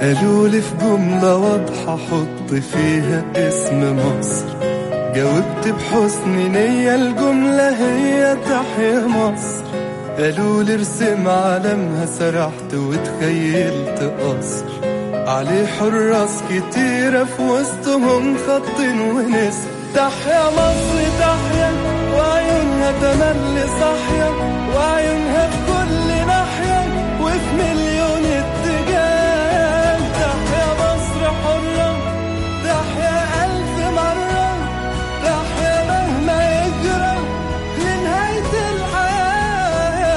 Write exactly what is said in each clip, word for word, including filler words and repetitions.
قالولي في جملة واضحة حط فيها اسم مصر، جاوبت بحسن نية الجملة هي تحيا مصر. قالولي ارسم علمها، سرحت وتخيلت قصر عليه حراس كتيرة في وسطهم خط ونسر. تحيا مصر تحيا وعيونها تملي صاحية، وعيونها في كل ناحية وفي مليون اتجاه. تحيا مصر حرة تحيا ألف مرة، تحيا مهما يجرى لنهاية الحياة.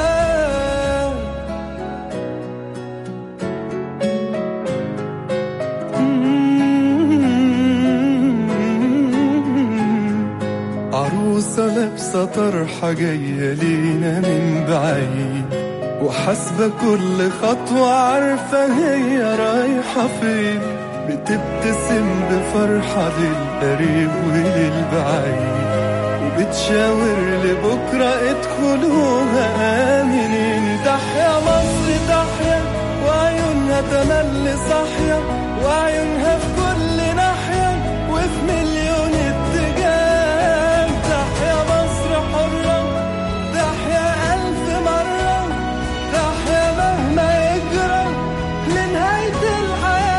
عروسة لابسة طرحة جاية لينا من بعيد، وحاسبة كل خطوة عارفة هي رايحة فين. بتبتسم بفرحة للقريب وللبعيد، وبتشاور لبكرة ادخلوها آمنين. تحيا مصر تحيا وعيونها تملي صاحية، وعيونها في كل ناحية وفي مليون اتجاه. تحيا مصر حرة تحيا ألف مرة، تحيا مهما يجرى لنهاية الحياة.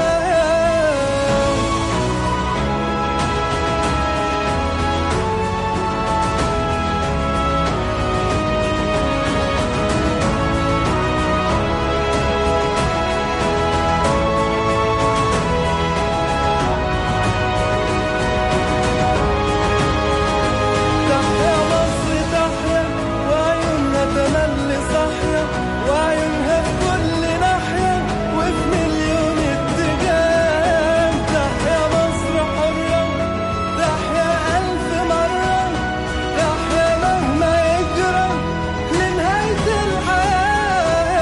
تحيا مصر تحيا وعيونها تملي صاحية، وعيونها في كل ناحية وفي مليون اتجاه. تحيا مصر حرة تحيا ألف مرة، تحيا مهما يجرى لنهاية الحياة.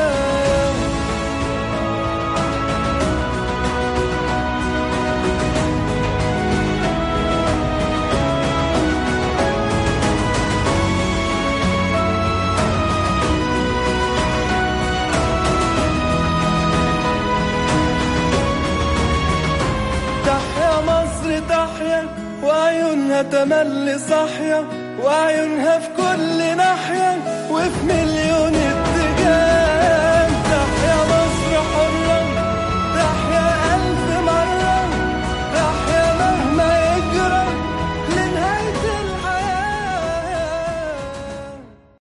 تحيا مصر تحيا وعيونها تملي صاحية، وعيونها في كل ناحية وفي مليون